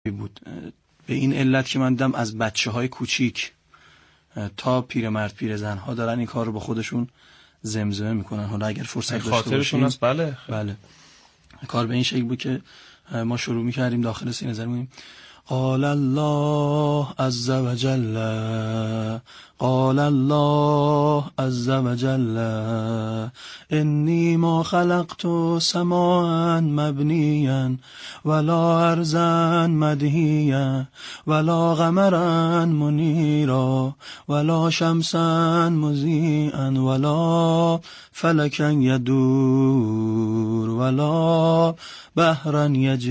بود. به این علت که من دیدم از بچه‌های کوچیک تا پیرمرد پیرزن‌ها دارن این کار رو با خودشون زمزمه میکنن. حالا اگر فرصت داشته باشیم بله کار به این شکل بود که ما شروع میکردیم داخل سینه زنی میگیم قال الله عز وجل قال الله عز وجل انی ما خلقت سماء مبنیا ولا ارضا مدهیا ولا قمرا منیرا ولا شمسا مضیئا ولا فلکا یدور ولا بحرا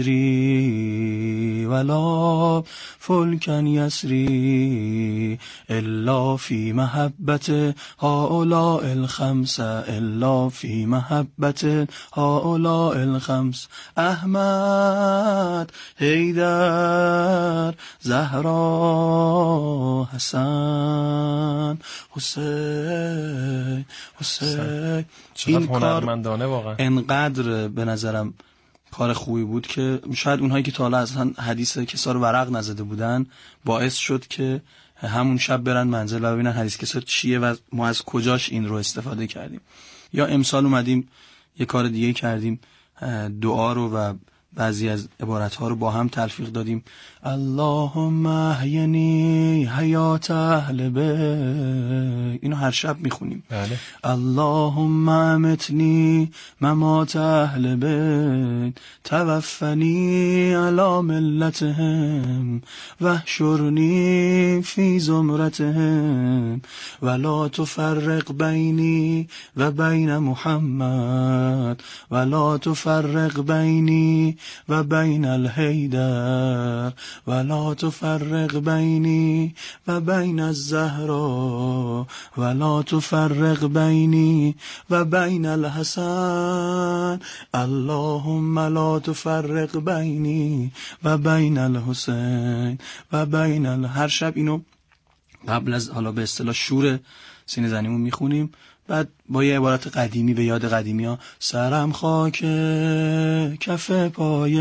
یجری ولا فلکا یسری الا فی محبت هؤلاء الخمس الا فی محبت هؤلاء الخمس احمد حیدر زهرا حسن حسین. این هنرمندانه واقعا انقدر به نظرم کار خوبی بود که شاید اونهایی که تا حالا اصلا حدیث کسا رو ورق نزده بودن باعث شد که همون شب برن منزل و ببینن حدیث کسا چیه و ما از کجاش این رو استفاده کردیم. یا امسال اومدیم یه کار دیگه کردیم، دعا رو و بعضی از عبارتها رو با هم تلفیق دادیم. اللهم احینی حیات اهل بیت، اینو هر شب میخونیم. بله. اللهم امتنی ممات اهل بیت توفنی علی ملتهم واحشرنی فی زمرتهم ولا تفرق بینی و بین محمد ولا تفرق بینی و بین الحیدر ولا تفرق بینی و بین الزهرا ولا تفرق بینی و بین الحسن اللهم لا تفرق بینی و بین الحسین و بین هر شب اینو قبل از حالا به اصطلاح شور سینه زنیمون میخونیم. بعد با یه عبارت قدیمی به یاد قدیمی ها سرم خاک کف پای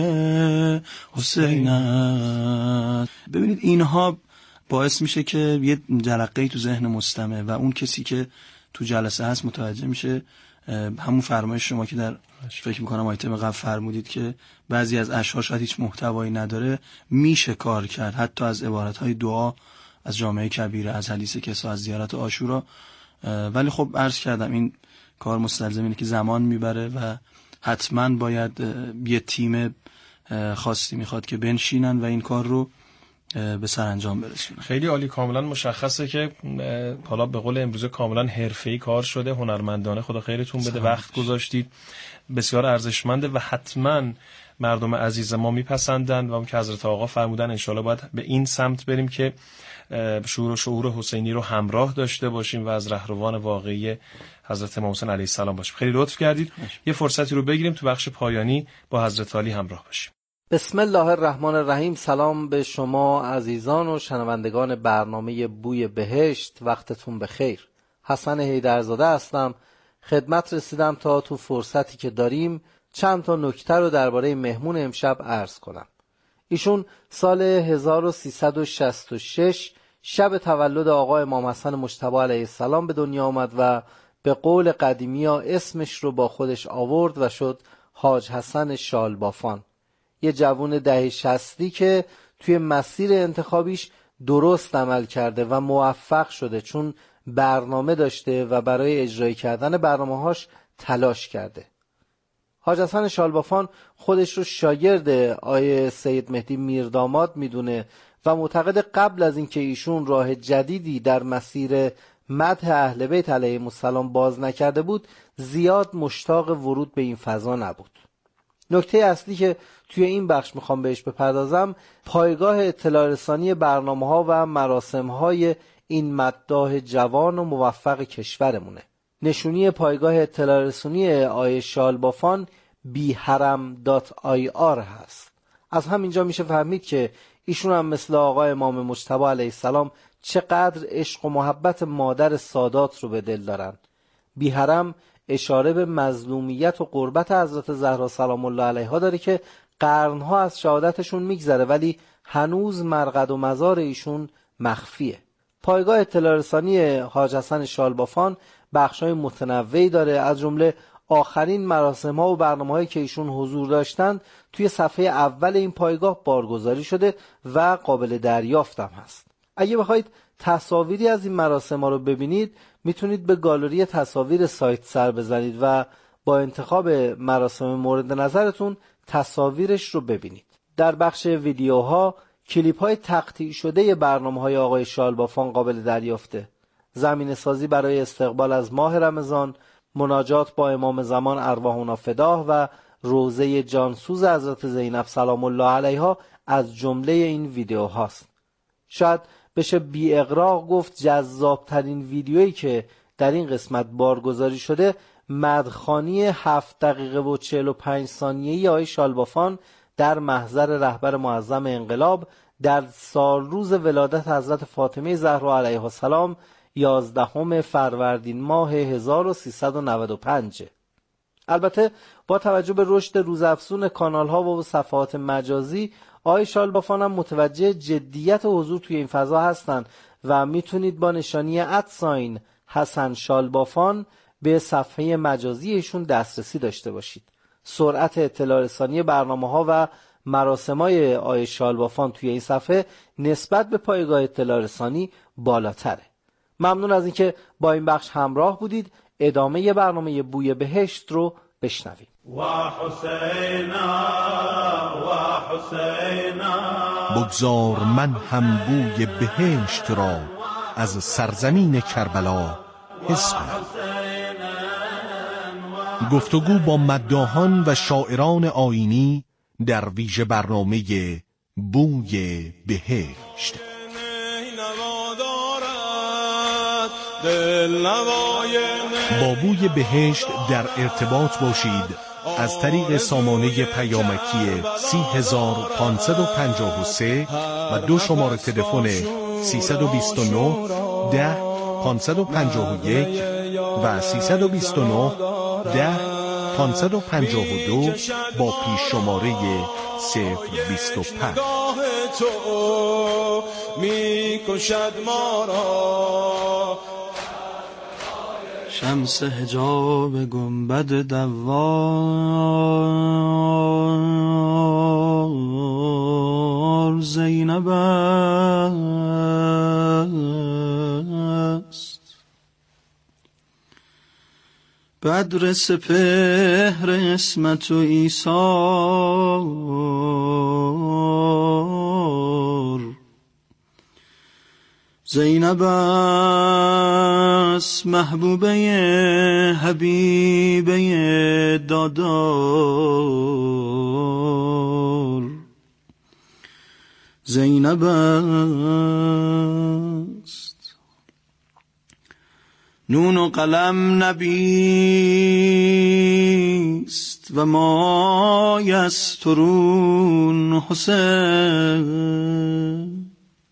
حسین است. ببینید اینها باعث میشه که یه جرقه‌ای تو ذهن مستمع و اون کسی که تو جلسه هست متوجه میشه. همون فرمایش شما که در فکر میکنم آیتم قبل فرمودید که بعضی از اشعار شاید هیچ محتوایی نداره، میشه کار کرد حتی از عبارتهای دعا از جامعه کبیره، از حدیث کسا، از زیارت عاشورا. ولی خب عرض کردم این کار مستلزم اینه که زمان میبره و حتما باید یه تیم خاصی میخواد که بنشینن و این کار رو به سرانجام برسونن. خیلی عالی، کاملا مشخصه که حالا به قول امروزه کاملا حرفه‌ای کار شده، هنرمندانه. خدا خیرتون بده، وقت گذاشتید، بسیار ارزشمنده و حتما مردم عزیز ما میپسندن و اون که حضرت آقا فرمودن انشالله باید به این سمت بریم که شعور و شعور حسینی رو همراه داشته باشیم و از رهروان واقعی حضرت امام حسین علیه السلام باشیم. خیلی لطف کردید. یه فرصتی رو بگیریم تو بخش پایانی با حضرت علی همراه باشیم. بسم الله الرحمن الرحیم. سلام به شما عزیزان و شنوندگان برنامه بوی بهشت، وقتتون بخیر. حسن حیدرزاده هستم، خدمت رسیدم تا تو فرصتی که داریم چند تا نکته رو درباره مهمون امشب عرض کنم. ایشون سال 1366 شب تولد آقا امام حسن مجتبی علیه السلام به دنیا آمد و به قول قدیمیا اسمش رو با خودش آورد و شد حاج حسن شالبافان. یه جوون دهه 60 که توی مسیر انتخابیش درست عمل کرده و موفق شده، چون برنامه داشته و برای اجرای کردن برنامه‌هاش تلاش کرده. حاج حسن شالبافان خودش رو شاگرد آیه سید مهدی میرداماد میدونه و معتقد قبل از اینکه ایشون راه جدیدی در مسیر مدح اهل بیت علیهم السلام باز نکرده بود، زیاد مشتاق ورود به این فضا نبود. نکته اصلی که توی این بخش میخوام بهش بپردازم، پایگاه اطلاع رسانی برنامه‌ها و مراسم‌های این مداح جوان و موفق کشورمونه. نشونی پایگاه اطلاع رسانی آیه شالبافان biharam.ir هست. از همینجا میشه فهمید که ایشون هم مثل آقا امام مجتبی علیه السلام چقدر عشق و محبت مادر سادات رو به دل دارن. بیحرم اشاره به مظلومیت و قربت حضرت زهرا سلام الله علیها داره که قرنها از شهادتشون میگذره، ولی هنوز مرقد و مزار ایشون مخفیه. پایگاه اطلاع رسانی حاج حسن شالبافان بخش‌های متنوعی داره، از جمله آخرین مراسم‌ها و برنامه‌هایی که ایشون حضور داشتند توی صفحه اول این پایگاه بارگذاری شده و قابل دریافت هم هست. اگه بخواید تصاویری از این مراسم‌ها رو ببینید میتونید به گالری تصاویر سایت سر بزنید و با انتخاب مراسم مورد نظرتون تصاویرش رو ببینید. در بخش ویدیوها کلیپ‌های تقطیع شده برنامه‌های آقای شالبافان قابل دریافته. زمینه سازی برای استقبال از ماه رمضان، مناجات با امام زمان ارواحنا فداه و روضه جانسوز حضرت زینب سلام الله علیها از جمله این ویدیوهاست. شاید بشه بی اغراق گفت جذابترین ویدیویی که در این قسمت بارگذاری شده مدخوانی 7 دقیقه و 45 ثانیه‌ای آقای شالبافان در محضر رهبر معظم انقلاب در سالروز ولادت حضرت فاطمه زهرا علیها السلام 11 فروردین ماه 1395. البته با توجه به رشد روزافزون کانال‌ها و صفحات مجازی آقای شالبافان هم متوجه جدیت حضور توی این فضا هستند و میتونید با نشانی @ حسن شالبافان به صفحه مجازی ایشون دسترسی داشته باشید. سرعت اطلاع رسانی برنامه‌ها و مراسم‌های آقای شالبافان توی این صفحه نسبت به پایگاه اطلاع رسانی بالاتره. ممنون از اینکه با این بخش همراه بودید. ادامه برنامه بوی بهشت رو بشنویم. بگذار من هم بوی بهشت را از سرزمین کربلا حس کنم. گفتگو با مداحان و شاعران آیینی در ویژه برنامه بوی بهشت. با بوی بهشت در ارتباط باشید از طریق سامانه پیامکی 30553 و 2 شماره تلفن 329 10 551 و 329 10 552 با پیش شماره 025. شمس حجاب گنبد دوار زینب است. بدر سپهر اسمت و ایثار زینب است، محبوبه حبیبه دادار زینب است. نون و قلم نبیست و ما یسترون حسین.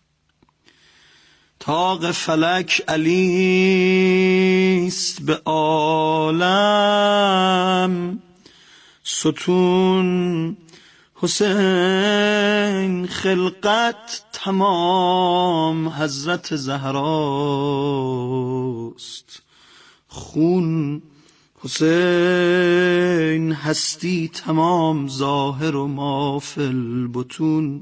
طاق فلک علیست به عالم ستون حسین. خلقت تمام حضرت زهراست. خون حسین هستی تمام ظاهر و ما فی البطون.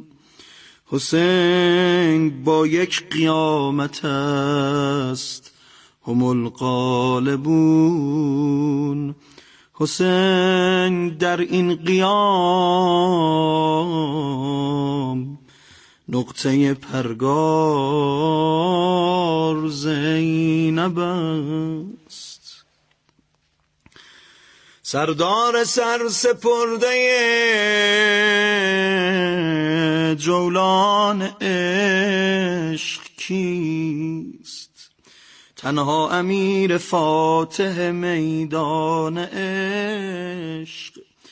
حسین با یک قیامت است هم الغالبون. حسین در این قیام نقطه پرگار زینب است. سردار سرسپرده جولان عشق کیست؟ تنها امیر فاتح میدان عشق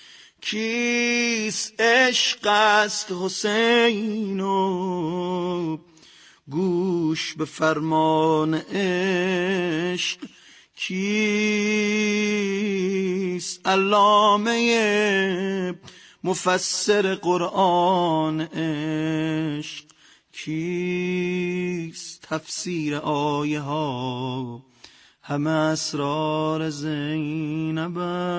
کیست؟ عشق است حسین و گوش به فرمان عشق کیست؟ علامه مفسر قرآن عشق کیست؟ تفسیر آیه ها همه اسرار زینب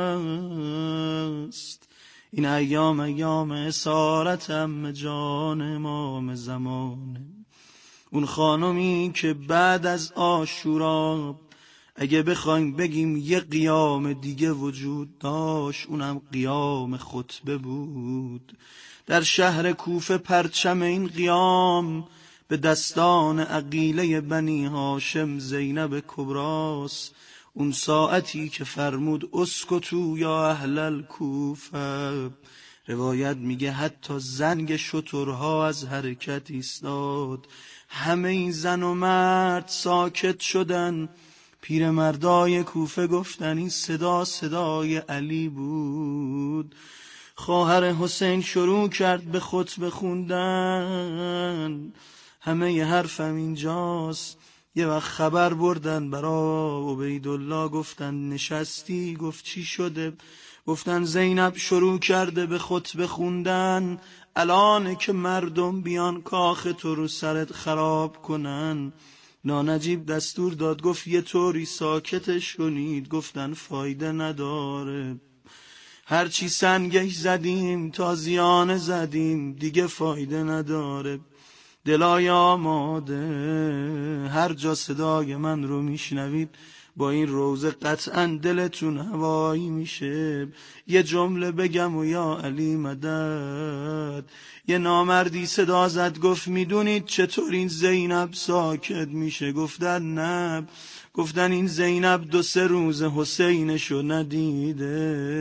است. این ایام اسارت ام جان امام زمانه، اون خانمی که بعد از عاشورا اگه بخوایم بگیم یه قیام دیگه وجود داشت، اونم قیام خطبه بود. در شهر کوفه پرچم این قیام به دستان عقیله بنی هاشم زینب کبراست. اون ساعتی که فرمود اسکتو یا اهل الکوفه، روایت میگه حتی زنگ شترها از حرکت ایستاد، همه این زن و مرد ساکت شدن. پیرمردای کوفه گفتن این صدا صدای علی بود. خواهر حسین شروع کرد به خطبه خوندن، همه ی حرفم اینجاست. یه وقت خبر بردن برا عبیدالله، گفتن نشستی؟ گفت چی شده؟ گفتن زینب شروع کرده به خطبه خوندن، الانه که مردم بیان کاخ تو رو سرت خراب کنن. نانجیب دستور داد، گفت یه طوری ساکتش کنید. گفتن فایده نداره، هرچی سنگش زدیم تازیانه زدیم، دیگه فایده نداره. دلای آماده هر جا صدای من رو میشنوید، با این روزه قطعا دلتون هوایی میشه. یه جمله بگم و یا علی مدد. یه نامردی صدا زد گفت میدونید چطور این زینب ساکت میشه؟ گفتن نه. گفتن این زینب 2-3 روز حسینشو ندیده.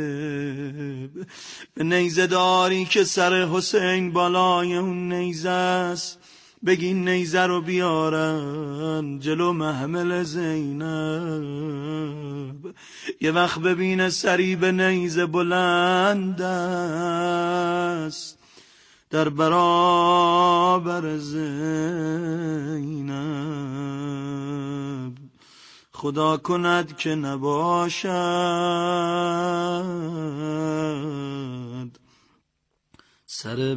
به نیزه داری که سر حسین بالای اون نیزه است، بگین نیزه رو بیارن جلو محمل زینب. یه وقت ببینه سری به نیزه بلند است در برابر زینب. خدا کند که نباشد سر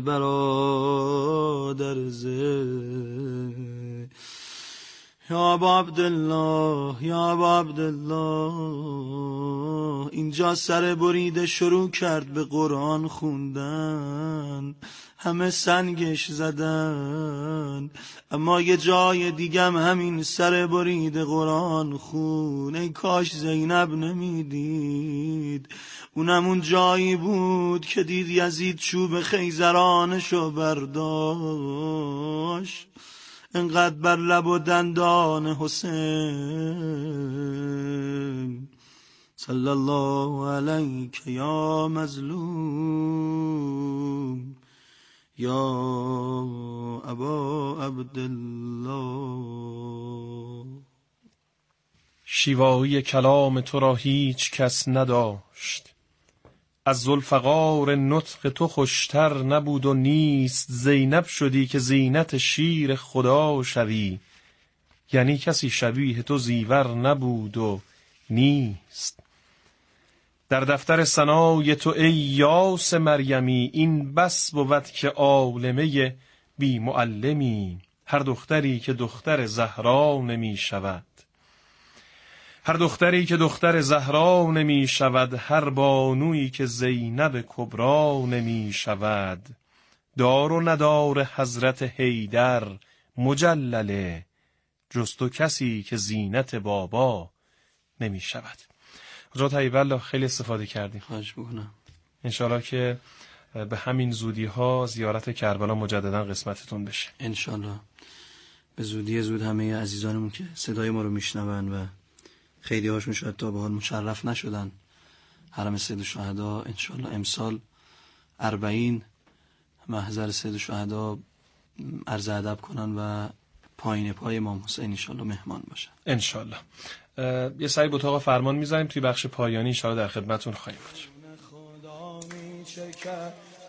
برادر زید. یا ابا عبدالله، یا ابا عبدالله. اینجا سر بریده شروع کرد به قرآن خوندن، همه سنگش زدن. اما یه جای دیگم همین سر بریده قرآن خون. ای کاش زینب نمیدید، اونم اون جایی بود که دید یزید چوب خیزرانشو برداشت، انقدر بر لب و دندان حسین. صلی الله علیک یا مظلوم یا ابا عبدالله. شیوایی کلام تو را هیچ کس نداشت، از ذوالفقار نطق تو خوشتر نبود و نیست. زینب شدی که زینت شیر خدا شوی، یعنی کسی شبیه تو زیور نبود و نیست. در دفتر ثنای تو ای یاس مریمی، این بس بود که عالمه بی معلمی. هر دختری که دختر زهرا نمی شود، هر دختری که دختر زهرا نمی شود، هر بانویی که زینب کبرا نمی شود. دار و ندار حضرت حیدر مجلله، جز تو کسی که زینت بابا نمی شود. حضرت حبیبالله خیلی استفاده کردیم. خواهش بکنم. انشالله که به همین زودی ها زیارت کربلا مجددا قسمتتون بشه. انشالله به زودی زود همه عزیزانمون که صدای ما رو میشنون و خیلی هاشون شاید تا به حال مشرف نشدن حرم سید الشهدا، انشالله امسال 40 محضر سید الشهدا عرض ادب کنن و پایین پای امام حسین انشالله مهمان باشن انشالله. یه سری اتاق فرمان میذاریم توی بخش پایانی، انشالله در خدمتون خواهیم بود.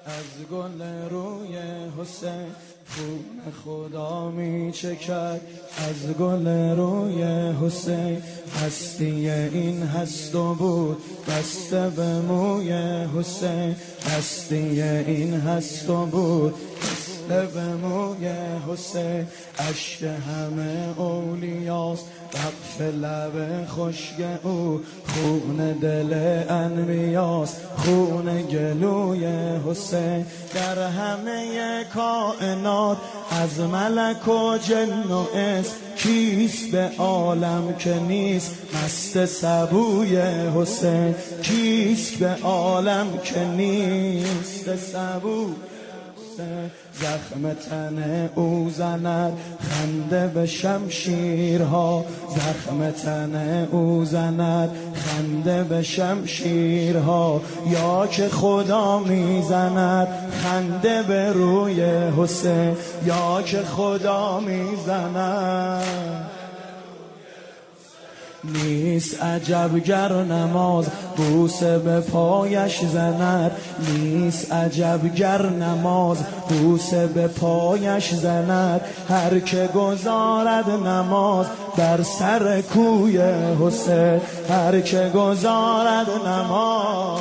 از گل روی حسین خون خدا می چکد، از گل روی حسین هستی این هست و بود بسته به موی حسین، هستی این هست و بود بسته به موی حسین، عشق همه اولیاست وقف لب خشک او، خون دل انبیاست خون گلوی حسین، در همه کائنات از ملک و جن و انس کیست به عالم که نیست مست سبوی حسین، کیست به عالم که نیست سبوی، زخم تن او زند خنده به شمشیرها، زخم تن او زند خنده به شمشیرها، یا که خدا میزند خنده به روی حسین، یا که خدا میزند. نیست عجب گر نماز بوسه به پایش زند، نیست عجب گر نماز بوسه به پایش زند، هر که گزارد نماز بر سر کوی حسین، هر که گزارد نماز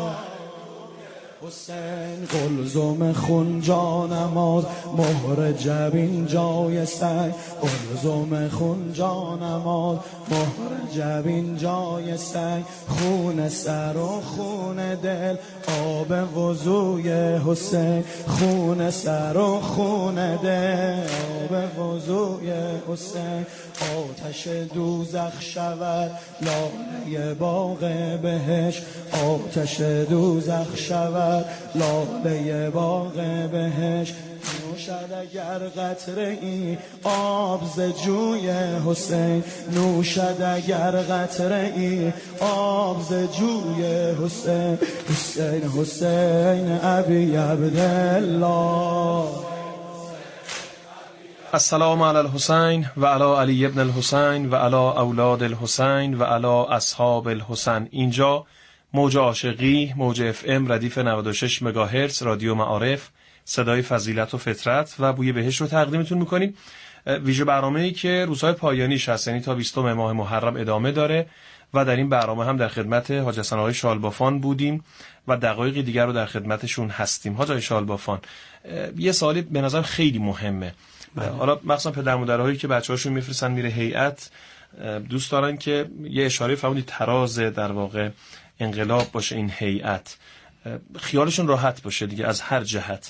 حسین، قلزم خون جا نماز مهر جبین جای سنگ، قلزم خون جا نماز مهر جبین جای سنگ، خون سر و خون دل آب وضوی حسین، خون سر و خون دل آب وضوی حسین، آتش دوزخ شود لاله باغ بهشت، آتش دوزخ شود لاله باغ بهشت، نوشد اگر قطره ای آب ز جوی حسین، نوشد اگر قطره ای آب ز جوی حسین، حسین حسین ابی عبدالله. السلام علی الحسین و علی علی ابن الحسین و علی اولاد الحسین و علی اصحاب الحسین. اینجا موج عاشقی، موج اف ام ردیف 96 مگاهرتز رادیو معارف، صدای فضیلت و فطرت و بوی بهشت رو تقدیمتون میکنیم. ویژه برنامه‌ای که روزهای پایانیش هست، یعنی تا 20 ماه محرم ادامه داره و در این برنامه هم در خدمت حاج حسن آقای شالبافان بودیم و دقایق دیگر رو در خدمتشون هستیم. حاج آقای شالبافان، یه سوالی به نظر خیلی مهمه. حالا مخصوصا پدر مادرهایی که بچه‌هاشون میفرستن میره هیئت، دوست دارن که یه اشاره فرمودید تراز در واقع انقلاب باشه این هیئت، خیالشون راحت باشه دیگه از هر جهت.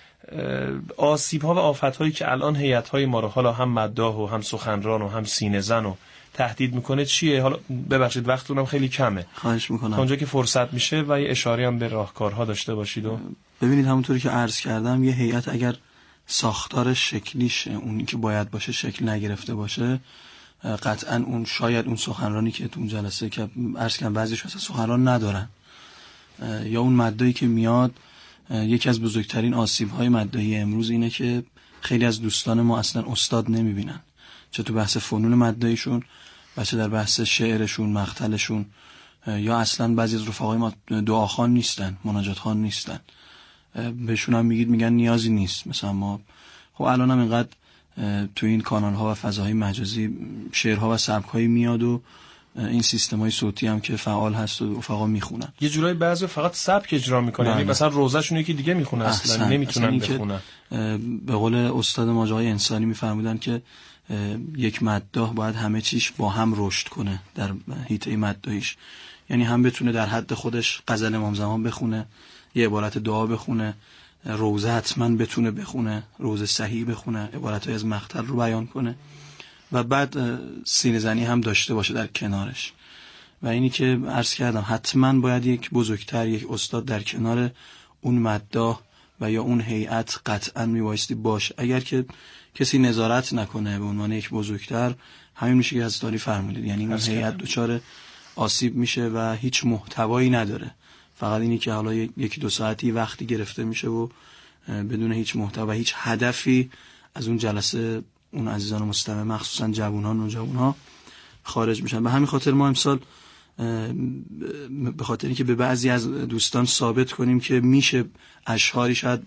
آسیب‌ها و آفت‌هایی که الان هیئت‌های ما رو حالا هم مداح و هم سخنران و هم سینه‌زن و تهدید میکنه چیه؟ حالا ببخشید وقتونم خیلی کمه، خواهش میکنم اونجا که فرصت میشه و یه اشاره هم به راهکارها داشته باشید. و ببینید همونطوری که عرض کردم یه هیئت اگر ساختارش شکلیش اونی که باید باشه شکل نگرفته باشه، قطعا اون شاید اون سخنرانی که تو اون جلسه که عرض کردم بعضیش اصلا سخنران ندارن، یا اون مدایی که میاد. یکی از بزرگترین آسیب‌های مدایی امروز اینه که خیلی از دوستان ما اصلا استاد نمیبینن، چه تو بحث فنون مداییشون، چه در بحث شعرشون، مقتلشون، یا اصلا بعضی از رفقای ما دعاخوان نیستن، مناجات خوان نیستن. بهشون هم میگن نیازی نیست. مثلا ما خب الان هم اینقدر تو این کانال ها و فضاهای مجازی شعرها و سبک‌هایی میاد و این سیستم‌های صوتی هم که فعال هست و رفقا میخونن. یه جورایی بعضی فقط سبک اجرا میکنن، یعنی مثلا روزه‌شون یکی دیگه میخونه، اصلا نمیتونن بخونن. به قول استاد ماجرای انسانی میفرمودن که یک مداح باید همه چیش با هم رشد کنه در حیطه مداحیش، یعنی هم بتونه در حد خودش غزل امام زمان بخونه، یه عبارت دعا بخونه، روزه حتما بتونه بخونه، روزه صحیح بخونه، عبارت‌های از مقتل رو بیان کنه و بعد سینه زنی هم داشته باشه در کنارش. و اینی که عرض کردم حتما باید یک بزرگتر، یک استاد در کنار اون مداح و یا اون هیئت قطعا میبایستی باشه. اگر که کسی نظارت نکنه به عنوان یک بزرگتر، همین میشه که حضرت علی فرمودید، یعنی اون هیئت دچار آسیب میشه و هیچ محتوایی نداره، فقط اینی که حالا یکی دو ساعتی وقتی گرفته میشه و بدون هیچ محتوا و هیچ هدفی از اون جلسه اون عزیزان مستمع مخصوصا جوانان و جوانها خارج میشن. به همین خاطر ما امسال به خاطر اینکه به بعضی از دوستان ثابت کنیم که میشه اشعاری شاید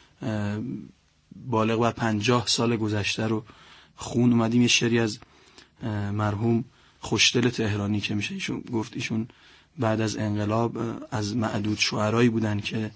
بالغ بر 50 سال گذشته رو خون اومدیم. یه شعری از مرحوم خوشدل تهرانی که میشه ایشون گفت ایشون بعد از انقلاب از معدود شعرایی بودن که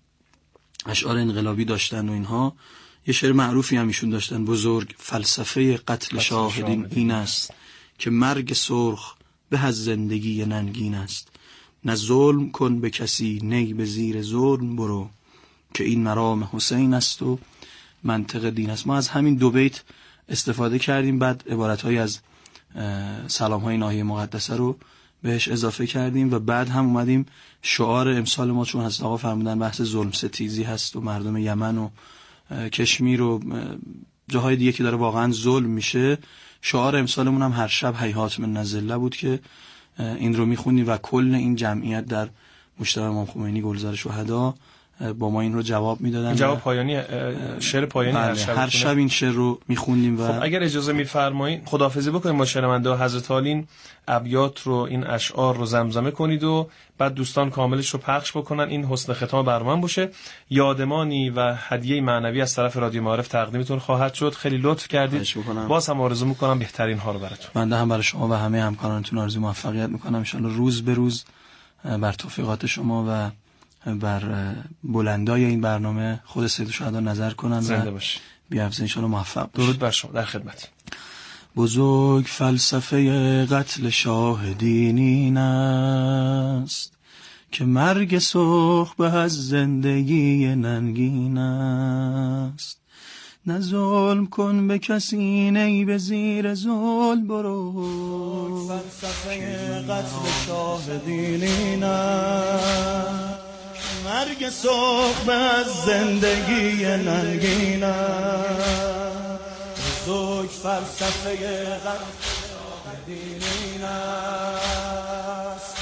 اشعار انقلابی داشتن و اینها. یه شعر معروفی هم ایشون داشتن: بزرگ فلسفه قتل شاهدین این است که مرگ سرخ به از زندگی ننگین است. نه ظلم کن به کسی نی به زیر ظلم برو که این مرام حسین است و منطق دین است. ما از همین دو بیت استفاده کردیم، بعد عبارت‌های از سلام‌های ناحیه مقدسه رو بهش اضافه کردیم و بعد هم اومدیم شعار امسال ما، چون حضرت آقا فرمودن بحث ظلم ستیزی هست و مردم یمن و کشمیر و جاهای دیگه که داره واقعا ظلم میشه، شعار امسالمون هم هر شب هیهات من نزله بود که این رو میخونیم و کل این جمعیت در مجتمع امام خمینی گلزار شهدا با ما این رو جواب میدادن. جواب پایانی، شعر پایانی هر شب این شعر رو میخوندیم. و خب اگر اجازه میفرمایید خداحافظی بکنیم با شنونده حضرت عالی، این ابیات رو، این اشعار رو زمزمه کنید و بعد دوستان کاملش رو پخش بکنن. این حسن ختام برنامه باشه. یادمانی و هدیه معنوی از طرف رادیو معارف تقدیمتون خواهد شد. خیلی لطف کردید. باز هم آرزو میکنم بهترین ها رو براتون. بنده هم برای شما و همه همکارانتون آرزوی موفقیت میکنم. ان شاء الله روز به روز بر توفیقات شما و بر بلندای این برنامه خود سید الشهدا نظر کنن. زنده باشید. بی‌افزا ان شاء الله موفق باشید. درود بر شما. در خدمت. بزرگ فلسفه قتل شاهدین این است که مرگ سرخ به از زندگی ننگین است. نه ظلم کن به کسی نی به زیر ظلم برو. فلسفه قتل شاهدین این است مرگ سرخ به از زندگی ننگین است. بزرگ فلسفه قتل شاهدین این است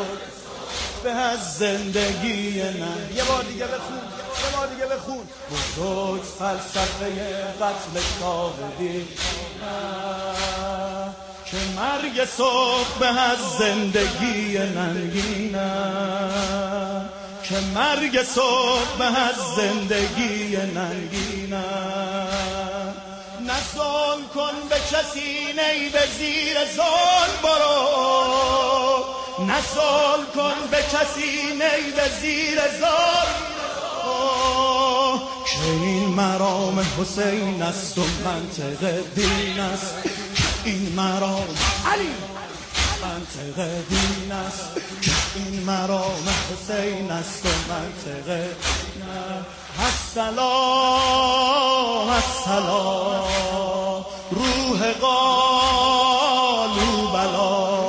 به از زندگی ننگین. یه بار دیگه بخون. بزرگ فلسفه قتل شاهدین که مرگ سرخ به از زندگی ننگین است. که مرگ سرخ به از زندگی ننگین است. نه ظلم کن به کسی نی به زیر ظلم برو. نه ظلم کن به کسی نی به زیر ظلم که این مرام حسین است و منطق دین است. این مرام علی منطق دین است که این مرام حسین است و منطق دین است. السلام السلام روح قالو بلا.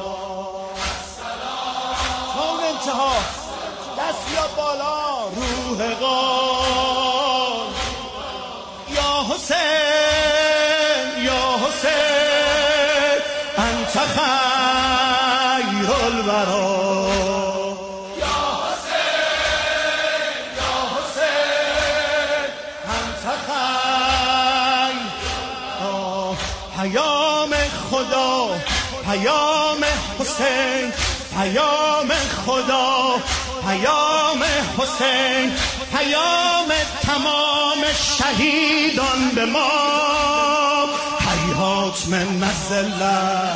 تا انتها دست بیاد بالا. روح قال یا حسین یا حسین انت خیر الورا. پیام خدا پیام حسین پیام خدا پیام حسین پیام تمام شهیدان به ما. هیهات من الذله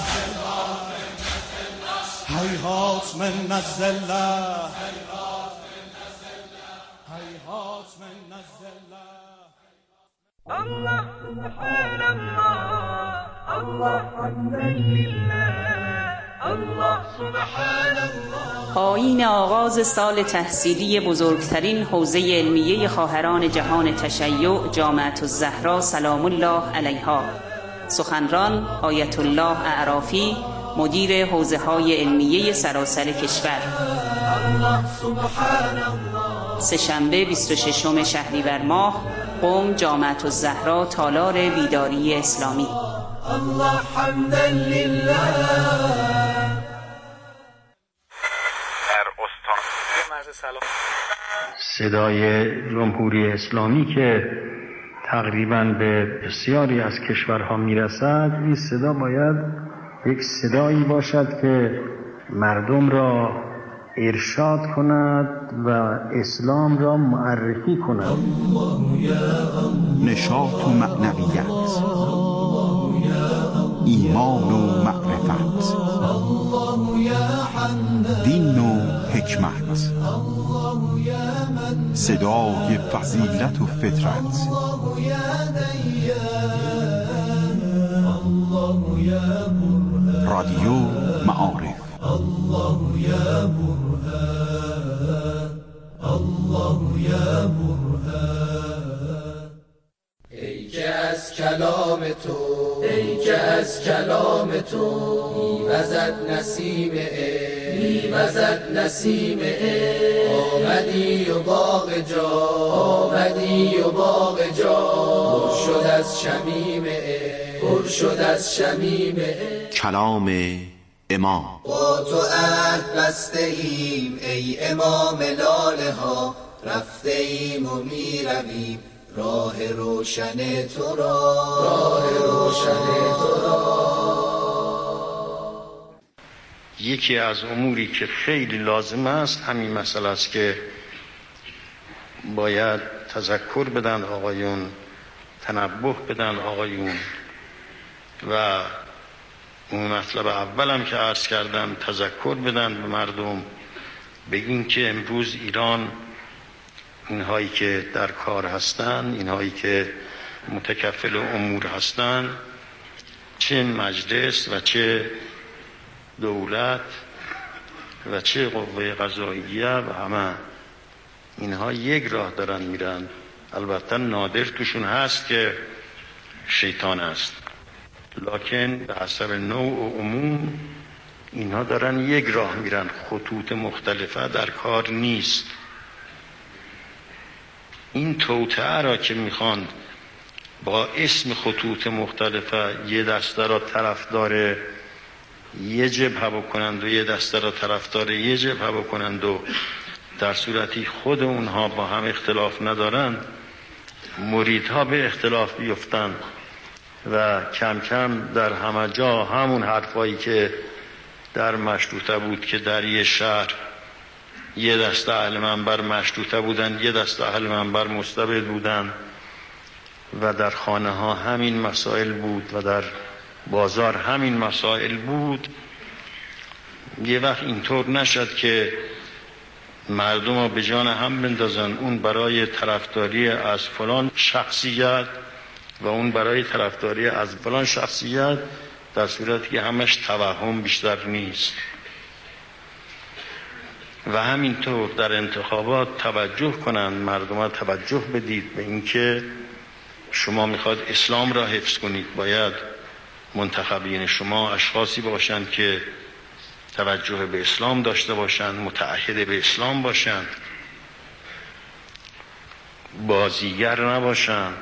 هیهات من الذله هیهات من الذله. الله سبحان الله الله حمدا لله الله سبحان الله. آیین آغاز سال تحصیلی بزرگترین حوزه علمیه خواهران جهان تشیع جامعة الزهرا سلام الله علیها. سخنران آیت الله اعرافی، مدیر حوزه های علمیه سراسر کشور. سه‌شنبه 26 شهریور ماه، قم، جامعة الزهرا، تالار بیداری اسلامی. الله حمدا لله. صدای جمهوری اسلامی که تقریباً به بسیاری از کشورها میرسد، این صدا باید یک صدایی باشد که مردم را ارشاد کند و اسلام را معرفی کند. نشاط و معنویت، ایمان و معرفت، دین و حکمت، صدای فضیلت و فطرت، رادیو معارف. الله یا برهان، الله یا برهان. ای که از کلام تو، ای که از کلام تو میوزد نسیم عشق، میوزد نسیم عشق. آمدی و باغ جا، آمدی و باغ جا پر شد از شمیم عشق، پر شد از شمیم عشق. کلام امام. با تو عهد بسته ایم ای امام لاله ها، رفته ایم و می رویم راه روشن تو را، راه روشن تو را. یکی از اموری که خیلی لازم است همین مسئله است که باید تذکر بدن آقایون، تنبه بدن آقایون. و اون مطلب اولم که عرض کردم، تذکر بدن به مردم، بگین که امروز ایران اینهایی که در کار هستن، اینهایی که متکفل امور هستن، چه مجلس و چه دولت و چه قوه قضاییه و همه اینها یک راه دارن میرن. البته نادر توشون هست که شیطان است، لکن به حسب نوع و عموم اینها دارن یک راه میرن، خطوط مختلفه در کار نیست. این توطئه را که میخوان با اسم خطوط مختلفه یه دسته را طرفدار یه جبهه بکنند و یه دسته را طرفدار یه جبهه بکنند و در صورتی خود اونها با هم اختلاف ندارند، مریدها به اختلاف بیفتند و کم کم در همه جا همون حرفایی که در مشروطه بود که در یه شهر یه دسته اهل منبر مشروطه بودن، یه دسته اهل منبر مستبد بودن و در خانه ها همین مسائل بود و در بازار همین مسائل بود. یه وقت اینطور نشد که مردم ها به جان هم بندازن، اون برای طرفداری از فلان شخصیت و اون برای طرفداری از فلان شخصیت، در صورتی که همش توهم بیشتر نیست. و همینطور در انتخابات توجه کنند، مردم ها توجه بدید به اینکه شما میخواد اسلام را حفظ کنید، باید منتخبین شما اشخاصی باشند که توجه به اسلام داشته باشند، متعهد به اسلام باشند، بازیگر نباشند،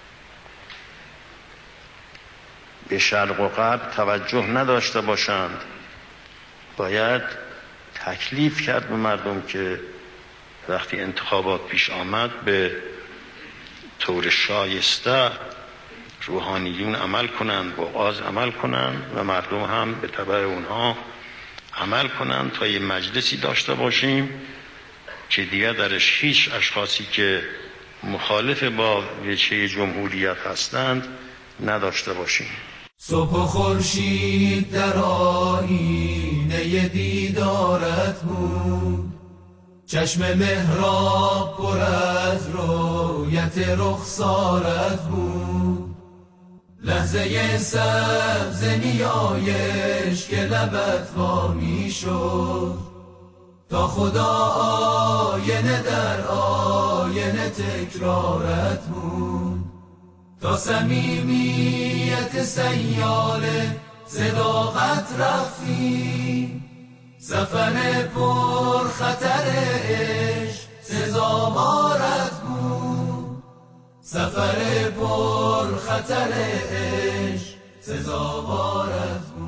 به شرق و غرب توجه نداشته باشند. باید تکلیف کرد به مردم که وقتی انتخابات پیش آمد به طور شایسته روحانیون عمل کنند، وعاظ عمل کنند و مردم هم به تبع اونها عمل کنند تا یه مجلسی داشته باشیم که دیگر درش هیچ اشخاصی که مخالف با وجهه جمهوریت هستند نداشته باشیم. صبح و خورشید در آیینه دیدارت بود، چشم محراب پر از رویت رخسارت بود، لحظه سبز نیایش که لبت وا می شد، تا خدا آینه در آینه تکرارت بود، تا صمیمیت سیاله صداقت رفتی، سفر پر خطر عشق سزاوارت بود، سفر پر خطر عشق سزاوارت بود.